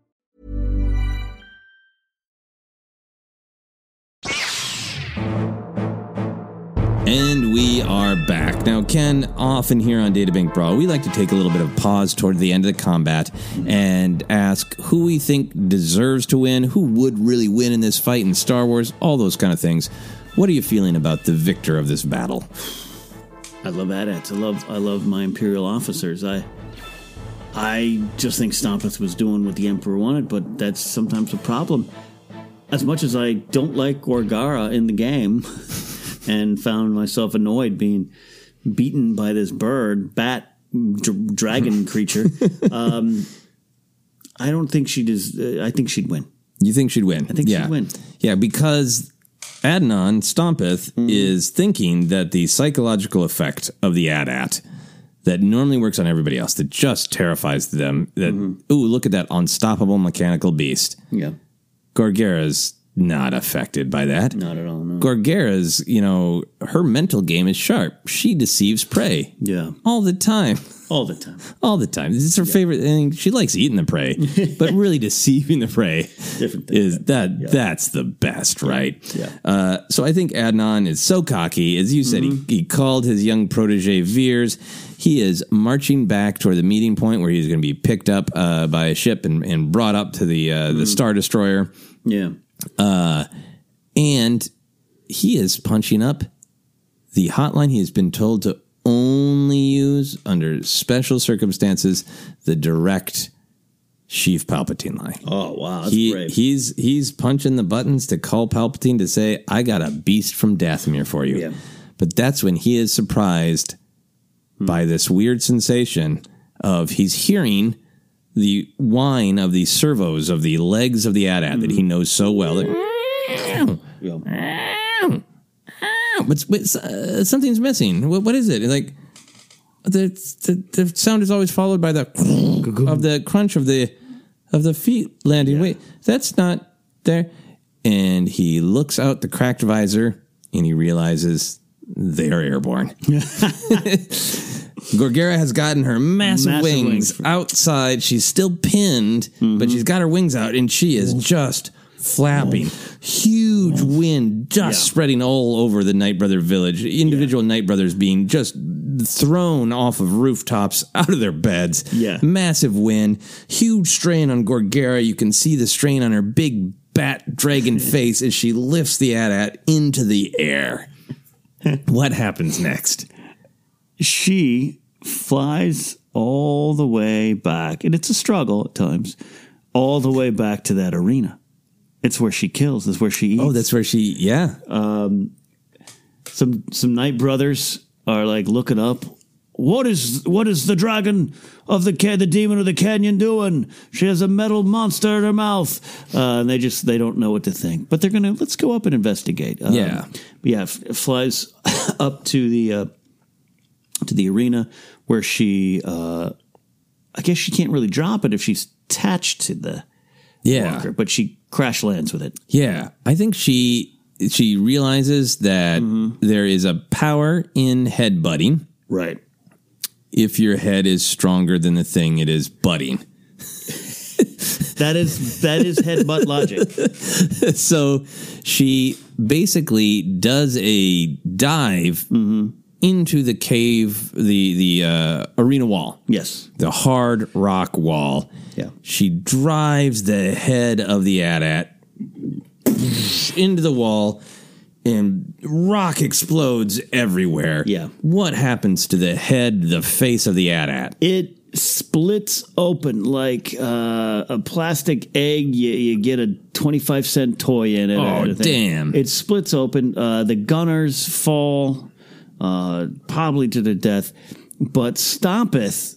And we are back. Now, Ken, often here on DataBank Brawl, we like to take a little bit of pause toward the end of the combat and ask who we think deserves to win, who would really win in this fight in Star Wars, all those kind of things. What are you feeling about the victor of this battle? I love AT-ATs. I love my Imperial officers. I just think Stompeth was doing what the Emperor wanted, but that's sometimes a problem. As much as I don't like Gorgara in the game and found myself annoyed being beaten by this bird, dragon creature, I don't think she does. I think she'd win. You think she'd win? I think she'd win. Yeah, because Adnan Stompeth is thinking that the psychological effect of the AT-AT that normally works on everybody else, that just terrifies them, that, ooh, look at that unstoppable mechanical beast. Yeah. Gorgara's not affected by that. Not at all, no. Gorgara's, her mental game is sharp. She deceives prey. Yeah. All the time. All the time. All the time. This is her favorite thing. She likes eating the prey, but really deceiving the prey is that's the best, right? Yeah. So I think Adnan is so cocky. As you said, he called his young protege Veers. He is marching back toward the meeting point where he's going to be picked up by a ship and brought up to the Star Destroyer. Yeah. And he is punching up the hotline he has been told to only use under special circumstances, the direct Sheev Palpatine line. Oh, wow. That's brave. He's punching the buttons to call Palpatine to say, I got a beast from Dathomir for you. Yeah. But that's when he is surprised by this weird sensation of he's hearing the whine of the servos of the legs of the AT-AT that he knows so well. But something's missing. What is it? Like the sound is always followed by the of the crunch of the feet landing. Yeah. Wait, that's not there. And he looks out the cracked visor and he realizes they are airborne. Gorgera has gotten her massive wings outside. She's still pinned, but she's got her wings out, and she is just flapping. Huge wind just spreading all over the Night Brother village. Individual Night Brothers being just thrown off of rooftops out of their beds. Yeah. Massive wind. Huge strain on Gorgera. You can see the strain on her big bat dragon face as she lifts the AT-AT into the air. What happens next? She flies all the way back, and it's a struggle at times, all the way back to that arena. It's where she kills. That's where she eats. Oh, that's where she, Some Night Brothers are like looking up. What is the dragon of the demon of the canyon doing? She has a metal monster in her mouth. And they don't know what to think. But let's go up and investigate. It flies up to the arena where she, I guess she can't really drop it if she's attached to the walker, but she crash lands with it. Yeah. I think she realizes that there is a power in headbutting. Right. If your head is stronger than the thing it is butting. That is headbutt logic. So she basically does a dive into the cave, the arena wall. Yes. The hard rock wall. Yeah. She drives the head of the AT-AT into the wall, and rock explodes everywhere. Yeah. What happens to the head, the face of the AT-AT? It splits open like a plastic egg. You get a 25-cent toy in it. Oh, damn. It splits open. The gunners fall probably to their death. But Stompeth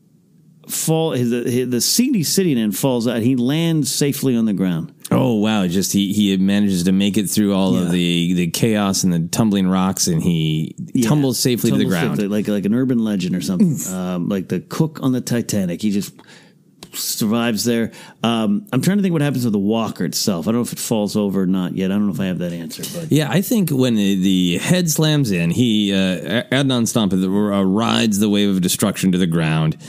the seat he's sitting in falls out. He lands safely on the ground. Oh, wow. Just he manages to make it through all of the chaos and the tumbling rocks, and he tumbles safely to the ground. Safely, like an urban legend or something. Like the cook on the Titanic. He just survives there. I'm trying to think what happens to the walker itself. I don't know if it falls over or not yet. I don't know if I have that answer. But yeah, I think when the head slams in, he Adnan Stompeth rides the wave of destruction to the ground.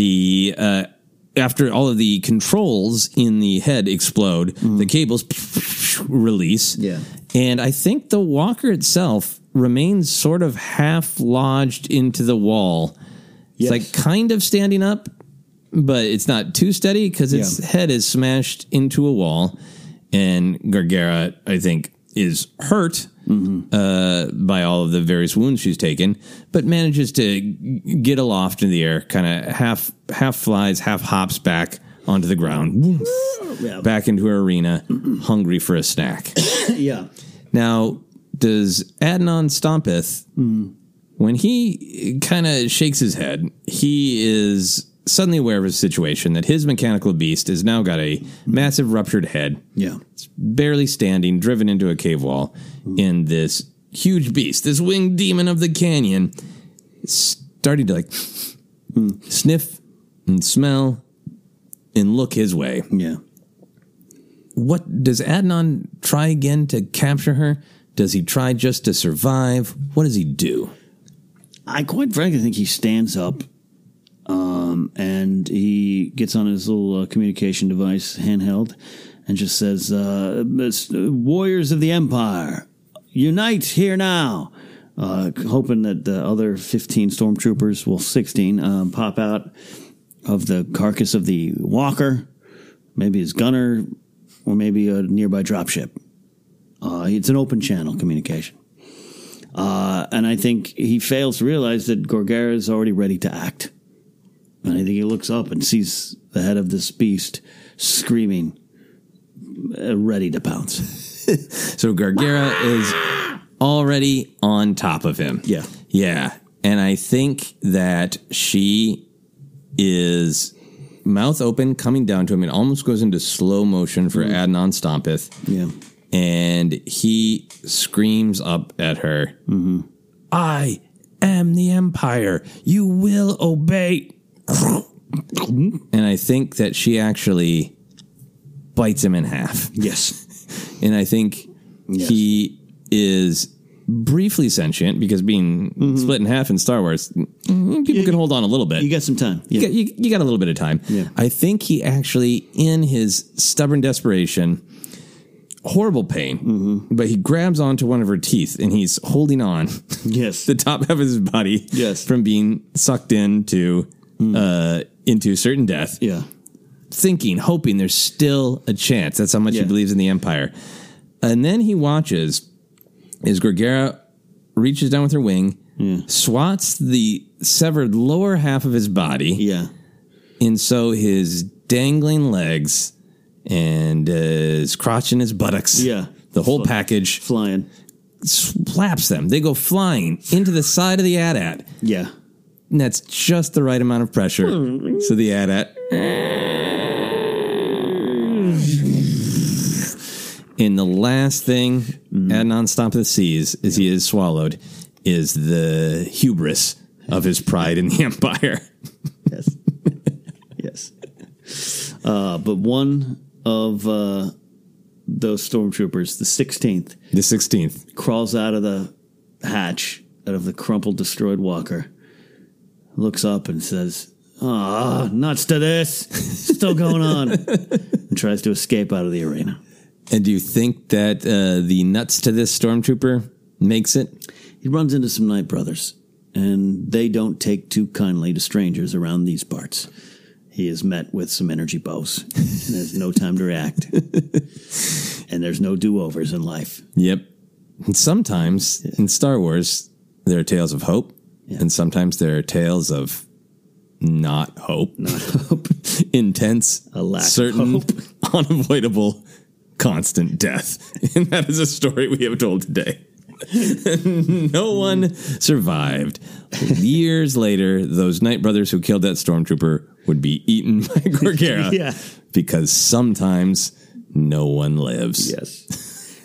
After all of the controls in the head explode, the cables release. Yeah. And I think the walker itself remains sort of half lodged into the wall. It's like kind of standing up, but it's not too steady because its head is smashed into a wall. And Gorgera, I think, is hurt by all of the various wounds she's taken, but manages to get aloft in the air, kind of half flies, half hops back onto the ground, back into her arena, hungry for a snack. Yeah. Now, does Adnan Stompeth, when he kind of shakes his head, he is suddenly aware of his situation, that his mechanical beast has now got a massive ruptured head. Yeah. It's barely standing, driven into a cave wall, and this huge beast, this winged demon of the canyon, is starting to sniff and smell and look his way. Yeah. What does Adnan try again to capture her? Does he try just to survive? What does he do? I quite frankly think he stands up. And he gets on his little communication device, handheld, and just says, "Warriors of the Empire, unite here now." Hoping that the other 15 stormtroopers, 16, pop out of the carcass of the walker, maybe his gunner, or maybe a nearby dropship. It's an open channel communication. And I think he fails to realize that Gorgera is already ready to act. And I think he looks up and sees the head of this beast screaming, ready to pounce. So Gorgera is already on top of him. Yeah. Yeah. And I think that she is mouth open, coming down to him. It almost goes into slow motion for Adnan Stompeth. Yeah. And he screams up at her, "I am the Empire. You will obey." And I think that she actually bites him in half. Yes. And I think he is briefly sentient, because being split in half in Star Wars, people can hold on a little bit. You got some time. Yeah. You got a little bit of time. Yeah. I think he actually, in his stubborn desperation, horrible pain, but he grabs onto one of her teeth and he's holding on the top half of his body from being sucked into certain death. Yeah. Thinking, hoping there's still a chance. That's how much he believes in the Empire. And then he watches as Gorgera reaches down with her wing, swats the severed lower half of his body. Yeah. And so his dangling legs and his crotch and his buttocks, the whole package, flying, slaps them. They go flying into the side of the AT-AT. Yeah. And that's just the right amount of pressure. So the AT-AT... And the last thing Adnan Stomp sees as he is swallowed is the hubris of his pride in the Empire. Yes. But one of those stormtroopers, the 16th, crawls out of the hatch, out of the crumpled, destroyed walker, looks up and says, nuts to this. Still going on. And tries to escape out of the arena. And do you think that the nuts to this stormtrooper makes it? He runs into some Night Brothers, and they don't take too kindly to strangers around these parts. He is met with some energy bows, and has no time to react. And there's no do-overs in life. Yep. And sometimes in Star Wars, there are tales of hope, and sometimes there are tales of not hope. Not hope. Intense, a lack certain, of hope. Unavoidable, constant death. And that is a story we have told today. No one survived. Years later, those Night Brothers who killed that stormtrooper would be eaten by Gorgera. Because sometimes no one lives. Yes.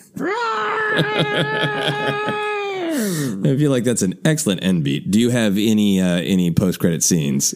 I feel like that's an excellent end beat. Do you have any post-credit scenes?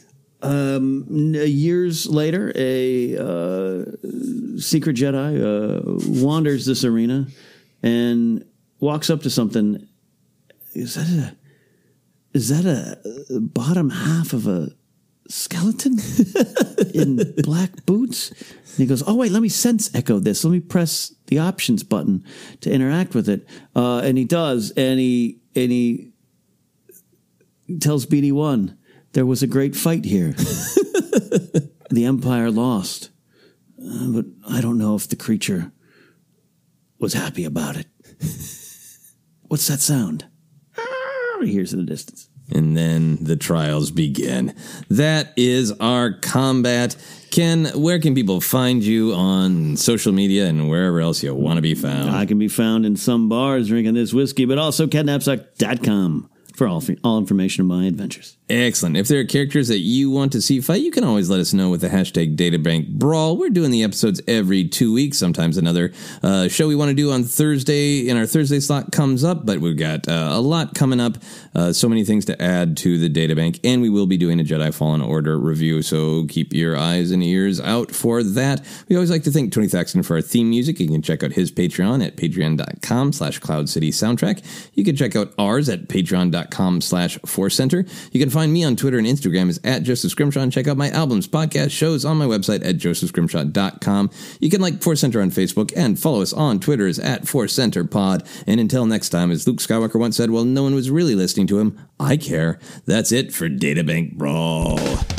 Years later, a secret Jedi wanders this arena and walks up to something. Is that a bottom half of a skeleton in black boots? And he goes, oh, wait, let me sense echo this. Let me press the options button to interact with it. And he does. And he tells BD-1, there was a great fight here. The Empire lost. But I don't know if the creature was happy about it. What's that sound? He hears in the distance. And then the trials begin. That is our combat. Ken, where can people find you on social media and wherever else you want to be found? I can be found in some bars drinking this whiskey, but also catnapsuck.com for all information on my adventures. Excellent. If there are characters that you want to see fight, you can always let us know with the hashtag DataBankBrawl. We're doing the episodes every 2 weeks. Sometimes another show we want to do on Thursday in our Thursday slot comes up, but we've got a lot coming up. So many things to add to the databank, and we will be doing a Jedi Fallen Order review, so keep your eyes and ears out for that. We always like to thank Tony Thaxton for our theme music. You can check out his Patreon at patreon.com/CloudCitySoundtrack. You can check out ours at patreon.com/ForceCenter. You can find me on Twitter and Instagram as at Joseph Scrimshaw, and check out my albums, podcasts, shows on my website at josephscrimshaw.com. You can like Force Center on Facebook and follow us on Twitter as at Force Center Pod. And until next time, as Luke Skywalker once said, well, no one was really listening to him. I care. That's it for Databank Brawl.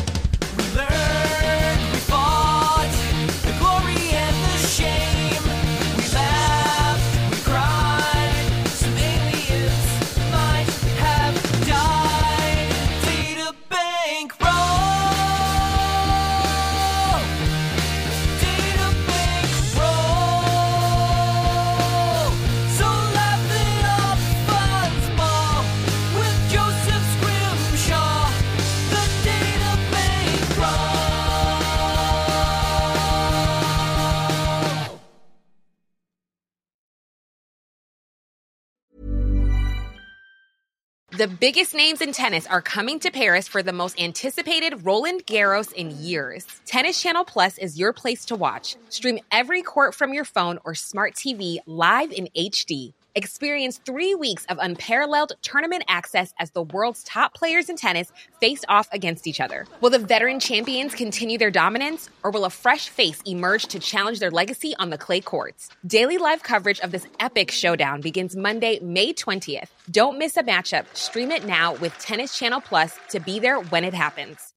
The biggest names in tennis are coming to Paris for the most anticipated Roland Garros in years. Tennis Channel Plus is your place to watch. Stream every court from your phone or smart TV live in HD. Experience 3 weeks of unparalleled tournament access as the world's top players in tennis face off against each other. Will the veteran champions continue their dominance, or will a fresh face emerge to challenge their legacy on the clay courts? Daily live coverage of this epic showdown begins Monday, May 20th. Don't miss a matchup. Stream it now with Tennis Channel Plus to be there when it happens.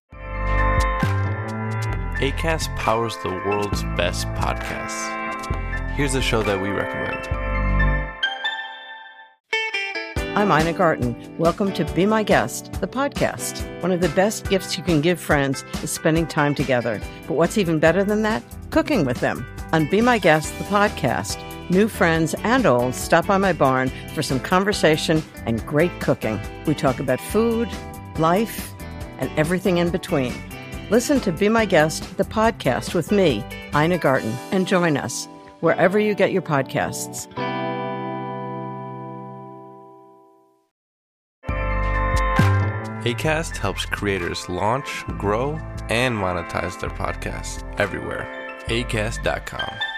Acast powers the world's best podcasts. Here's a show that we recommend. I'm Ina Garten. Welcome to Be My Guest, the podcast. One of the best gifts you can give friends is spending time together. But what's even better than that? Cooking with them. On Be My Guest, the podcast, new friends and old stop by my barn for some conversation and great cooking. We talk about food, life, and everything in between. Listen to Be My Guest, the podcast with me, Ina Garten, and join us wherever you get your podcasts. Acast helps creators launch, grow, and monetize their podcasts everywhere. Acast.com.